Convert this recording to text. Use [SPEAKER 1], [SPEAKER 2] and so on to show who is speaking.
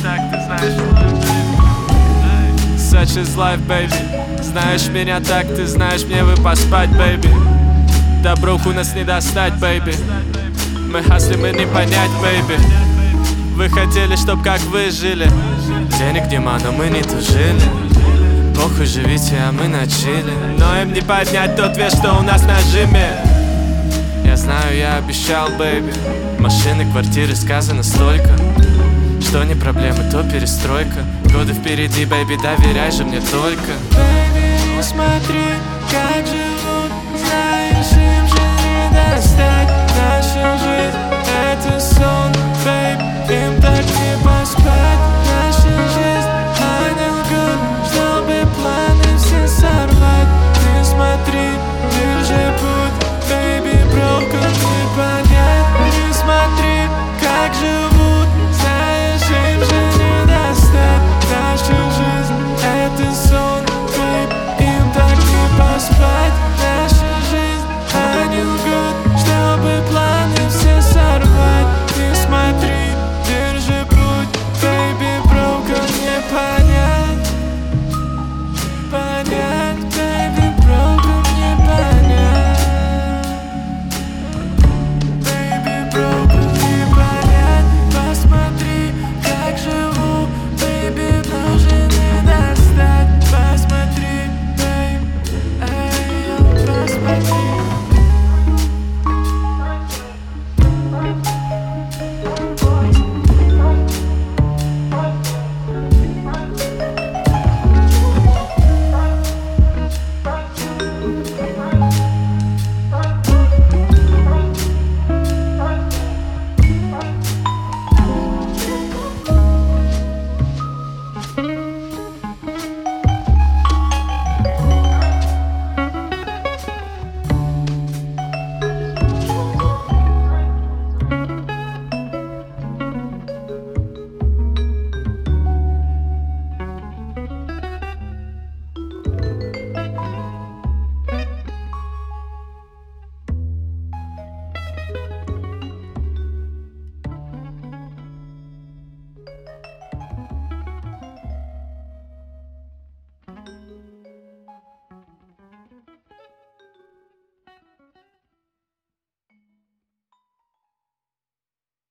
[SPEAKER 1] Such is life, baby. Знаешь меня так, ты знаешь, мне бы поспать, baby. Добруху нас не достать, baby. Мы хаслим и не понять, baby. Вы хотели, чтоб как вы жили. Денег нема, но мы не тужили. Похуй, живите, а мы на чиле. Но им не поднять тот вес, что у нас на жиме. Я знаю, я обещал, baby. Машины, квартиры, сказано столько. Что не проблема, то перестройка. Годы впереди, baby, доверяй же мне только. Baby, смотри, как же